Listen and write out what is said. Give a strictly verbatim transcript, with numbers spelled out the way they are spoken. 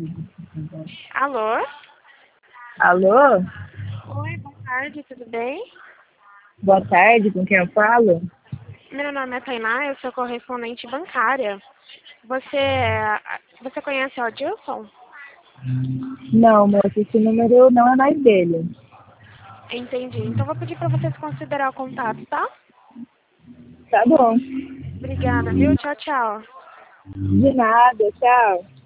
Alô? Alô? Oi, boa tarde, tudo bem? Boa tarde, com quem eu falo? Meu nome é Tainá, eu sou correspondente bancária. Você, você conhece o Adilson? Não, moça, esse número não é mais dele. Entendi. Então vou pedir para vocês considerar o contato, tá? Tá bom. Obrigada, viu? Tchau, tchau. De nada, tchau.